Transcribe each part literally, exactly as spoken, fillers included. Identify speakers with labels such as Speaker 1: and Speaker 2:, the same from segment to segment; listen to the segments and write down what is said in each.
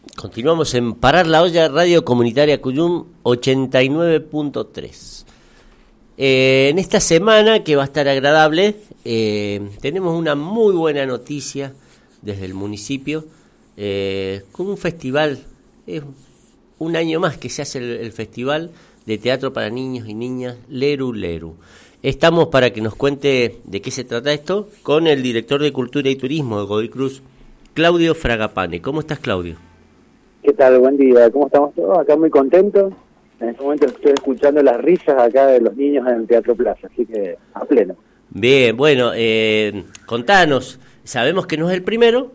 Speaker 1: Continuamos en Parar la Olla, Radio Comunitaria Cuyum ochenta y nueve punto tres. Eh, en esta semana, que va a estar agradable, eh, tenemos una muy buena noticia desde el municipio, eh, con un festival. Es un año más que se hace el, el Festival de Teatro para Niños y Niñas Leru Leru. Estamos para que nos cuente de qué se trata esto con el director de Cultura y Turismo de Godoy Cruz, Claudio Fragapane. ¿Cómo estás, Claudio?
Speaker 2: ¿Qué tal? Buen día. ¿Cómo estamos todos? Acá muy contentos. En este momento estoy escuchando las risas acá de los niños en el Teatro Plaza, así que a pleno.
Speaker 1: Bien, bueno, eh, contanos. Sabemos que no es el primero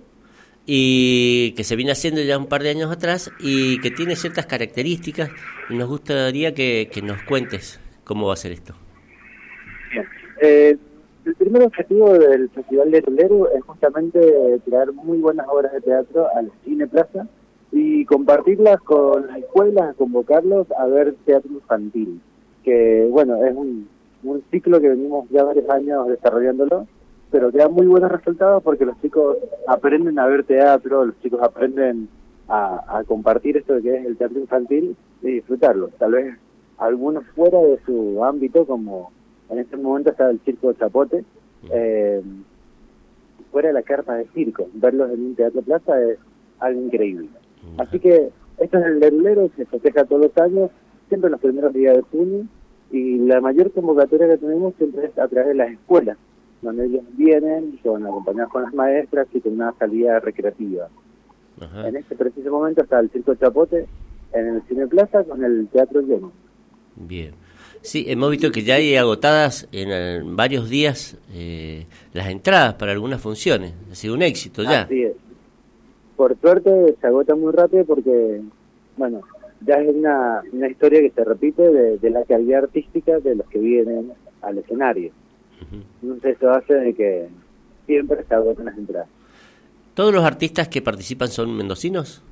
Speaker 1: y que se viene haciendo ya un par de años atrás y que tiene ciertas características y nos gustaría que, que nos cuentes cómo va a ser esto.
Speaker 2: Bien. Eh, el primer objetivo del Festival de Leru es justamente traer muy buenas obras de teatro al Cine Plaza y compartirlas con las escuelas, convocarlos a ver teatro infantil, que bueno, es un, un ciclo que venimos ya varios años desarrollándolo, pero que da muy buenos resultados porque los chicos aprenden a ver teatro, los chicos aprenden a, a compartir esto de que es el teatro infantil y disfrutarlo. Tal vez algunos fuera de su ámbito, como en este momento está el Circo Chapote, eh, fuera de la carpa de circo, verlos en un Teatro Plaza es algo increíble. Así que esto es el Leru Leru, se festeja todos los años, siempre en los primeros días de junio, y la mayor convocatoria que tenemos siempre es a través de las escuelas, donde ellos vienen, son acompañados con las maestras y con una salida recreativa. Ajá. En este preciso momento está el Circo Chapote en el Cine Plaza con el teatro lleno.
Speaker 1: Bien. Sí, hemos visto que ya hay agotadas en, en varios días eh, las entradas para algunas funciones. Ha sido un éxito ya.
Speaker 2: Así es. Por suerte se agota muy rápido porque, bueno, ya es una, una historia que se repite de, de la calidad artística de los que vienen al escenario. Uh-huh. Entonces eso hace de que siempre se agotan las entradas.
Speaker 1: ¿Todos los artistas que participan son mendocinos?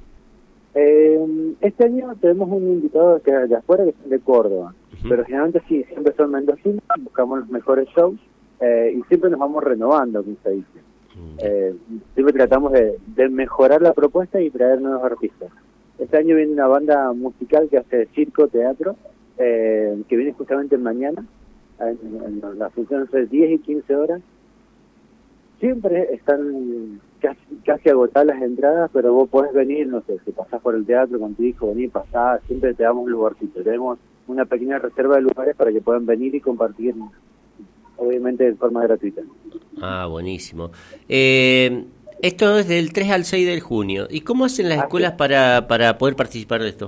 Speaker 2: Eh, este año tenemos un invitado que es de afuera, que es de Córdoba, uh-huh. Pero generalmente sí, siempre son mendocinos, buscamos los mejores shows eh, y siempre nos vamos renovando, como se dice. Eh, siempre tratamos de, de mejorar la propuesta y traer nuevos artistas. Este año viene una banda musical que hace circo, teatro, eh, que viene justamente mañana, en, en la función de diez y quince horas. Siempre están casi, casi agotadas las entradas, pero vos podés venir, no sé, si pasás por el teatro con tu hijo, venir, pasás, siempre te damos un lugarcito. Tenemos una pequeña reserva de lugares para que puedan venir y compartir, obviamente de forma gratuita.
Speaker 1: Ah, buenísimo. Eh, esto es del tres al seis de junio. ¿Y cómo hacen las escuelas para, para poder participar de esto?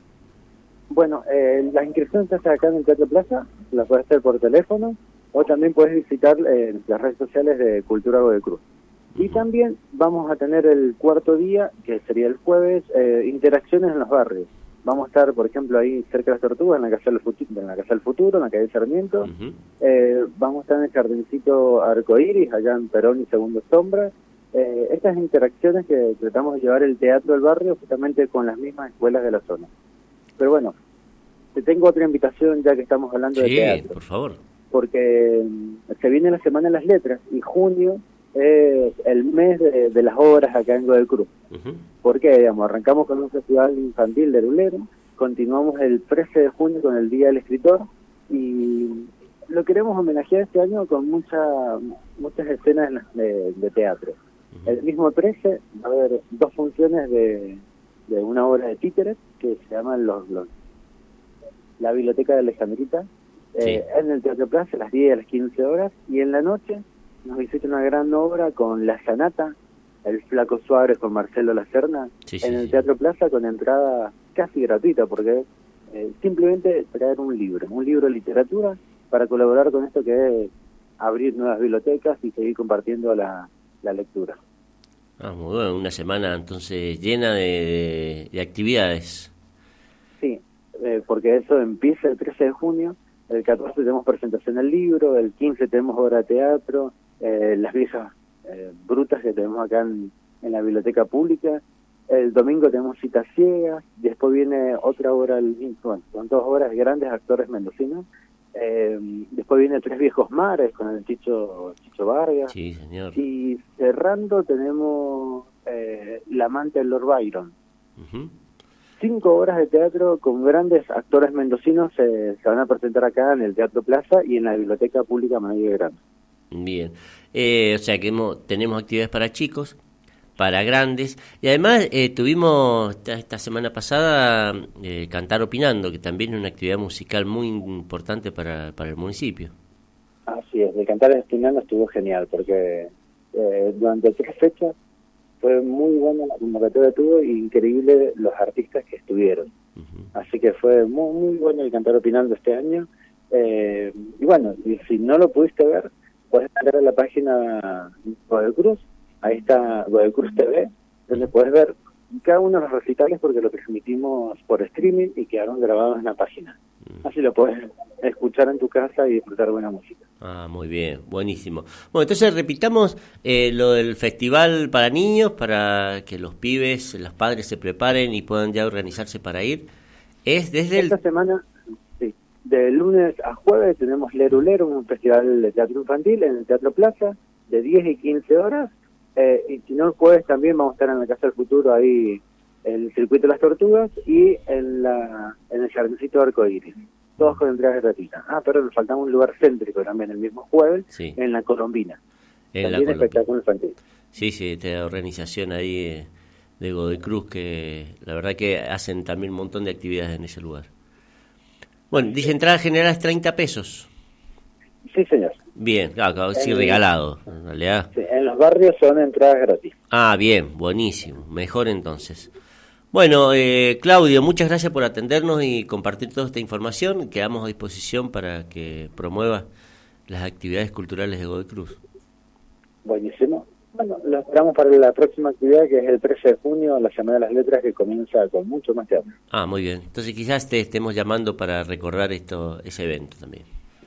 Speaker 2: Bueno, eh, las inscripciones se hacen acá en el Teatro Plaza, las puedes hacer por teléfono, o también puedes visitar eh, las redes sociales de Cultura Godoy Cruz. Y también vamos a tener el cuarto día, que sería el jueves, eh, interacciones en los barrios. Vamos a estar, por ejemplo, ahí cerca de las Tortugas, en la Casa del Futuro, en la Casa del Futuro, en la calle Sarmiento. Uh-huh. Eh, vamos a estar en el Jardincito Arcoíris, allá en Perón y Segundo Sombra. Eh, estas interacciones que tratamos de llevar el teatro al barrio justamente con las mismas escuelas de la zona. Pero bueno, te tengo otra invitación ya que estamos hablando
Speaker 1: sí,
Speaker 2: de teatro.
Speaker 1: Por favor.
Speaker 2: Porque se viene la Semana de las Letras y junio es el mes de, de las obras acá en Godoy Cruz. Uh-huh. Porque, digamos, arrancamos con un festival infantil de Leru Leru, continuamos el trece de junio con el Día del Escritor y lo queremos homenajear este año con mucha, muchas escenas de, de teatro. Uh-huh. El mismo trece va a haber dos funciones de, de una obra de títeres que se llaman los, los La Biblioteca de Alejandrita, sí. eh, en el Teatro Plaza a las diez y a las quince horas, y en la noche nos visita una gran obra con La Sanata, El Flaco Suárez con Marcelo Lacerna, sí, sí, en el Teatro sí. Plaza con entrada casi gratuita, porque es eh, simplemente traer un libro, un libro de literatura para colaborar con esto que es abrir nuevas bibliotecas y seguir compartiendo la, la lectura.
Speaker 1: Ah, muy bueno, una semana entonces llena de, de, de actividades.
Speaker 2: Sí, eh, porque eso empieza el trece de junio, el catorce tenemos presentación del libro, el quince tenemos obra de teatro, eh, las viejas eh, brutas que tenemos acá en, en la biblioteca pública, el domingo tenemos Citas Ciegas, después viene otra obra, bueno, son dos obras de grandes actores mendocinos, eh, después viene Tres Viejos Mares con el Chicho, Chicho Vargas,
Speaker 1: sí, señor.
Speaker 2: Y cerrando tenemos eh, La Amante de Lord Byron, Uh-huh. Cinco horas de teatro con grandes actores mendocinos eh, se van a presentar acá en el Teatro Plaza y en la Biblioteca Pública Manuel Belgrano.
Speaker 1: Bien, eh, o sea que hemos, tenemos actividades para chicos, para grandes, y además eh, tuvimos esta, esta semana pasada eh, Cantar Opinando, que también es una actividad musical muy importante para, para el municipio.
Speaker 2: Así es, el Cantar Opinando estuvo genial, porque eh, durante tres fechas fue muy buena la convocatoria que tuvo, y increíble los artistas que estuvieron. Uh-huh. Así que fue muy, muy bueno el Cantar Opinando este año. Eh, y bueno, y si no lo pudiste ver, puedes entrar a la página Godecruz, ahí está Godecruz T V, donde puedes ver cada uno de los recitales porque lo transmitimos por streaming y quedaron grabados en la página. Así lo puedes escuchar en tu casa y disfrutar buena música.
Speaker 1: Ah, muy bien, buenísimo. Bueno, entonces repitamos eh, lo del festival para niños, para que los pibes, los padres se preparen y puedan ya organizarse para ir. Es desde
Speaker 2: Esta
Speaker 1: el...
Speaker 2: semana, sí, de lunes a jueves tenemos Leru Leru, un festival de teatro infantil en el Teatro Plaza, de diez y quince horas. Eh, y si no, el jueves también vamos a estar en la Casa del Futuro, ahí el Circuito de las Tortugas, y en la en el Jardincito de Arcoíris, todos con entrada gratuita. Ah, pero nos faltaba un lugar céntrico también el mismo jueves, sí, en la Colombina,
Speaker 1: en
Speaker 2: también
Speaker 1: la
Speaker 2: espectáculo infantil.
Speaker 1: Sí, sí, esta organización ahí eh, de Godecruz, que la verdad que hacen también un montón de actividades en ese lugar. Bueno, dice entrada general es treinta pesos.
Speaker 2: Sí, señor.
Speaker 1: Bien, claro, sí, en, regalado, en realidad.
Speaker 2: Sí, en los barrios son entradas gratis.
Speaker 1: Ah, bien, buenísimo, mejor entonces. Bueno, eh, Claudio, muchas gracias por atendernos y compartir toda esta información. Quedamos a disposición para que promueva las actividades culturales de Godecruz.
Speaker 2: Buenísimo. Bueno, lo esperamos para la próxima actividad, que es el trece de junio, la Semana de las Letras, que comienza con mucho más teatro.
Speaker 1: Ah, muy bien. Entonces quizás te estemos llamando para recordar esto, ese evento también.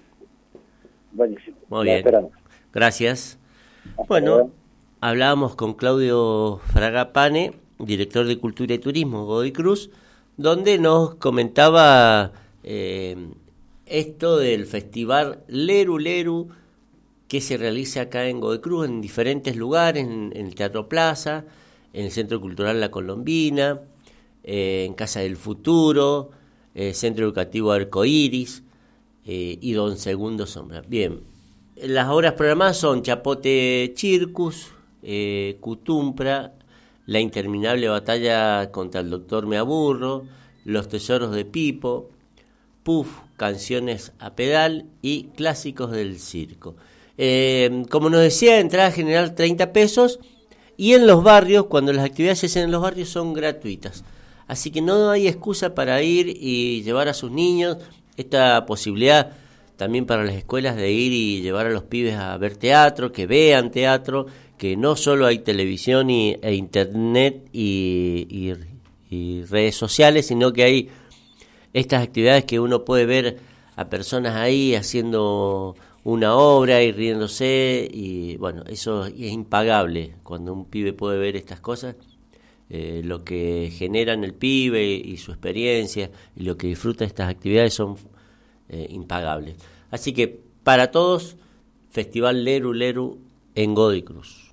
Speaker 2: Buenísimo.
Speaker 1: Muy bien.
Speaker 2: Esperamos.
Speaker 1: Gracias.
Speaker 2: Hasta
Speaker 1: bueno,
Speaker 2: luego.
Speaker 1: Hablábamos con Claudio Fragapane, director de Cultura y Turismo Godecruz, donde nos comentaba eh, esto del festival Leru Leru, que se realiza acá en Godecruz en diferentes lugares, en, en el Teatro Plaza, en el Centro Cultural La Colombina, eh, en Casa del Futuro, eh, Centro Educativo Arcoíris eh, y Don Segundo Sombra. Bien, las obras programadas son Chapote Circus, eh, Cutumpra, La interminable batalla contra el doctor Me Aburro, Los tesoros de Pipo, Puff, Canciones a pedal y Clásicos del circo. Eh, como nos decía, entrada general treinta pesos, y en los barrios, cuando las actividades se hacen en los barrios, son gratuitas. Así que no hay excusa para ir y llevar a sus niños. Esta posibilidad también para las escuelas de ir y llevar a los pibes a ver teatro, que vean teatro, que no solo hay televisión y, e internet y, y, y redes sociales, sino que hay estas actividades que uno puede ver a personas ahí haciendo una obra y riéndose, y bueno, eso es impagable cuando un pibe puede ver estas cosas, eh, lo que generan el pibe y su experiencia y lo que disfruta de estas actividades son eh, impagables. Así que para todos, Festival Leru Leru en Godecruz.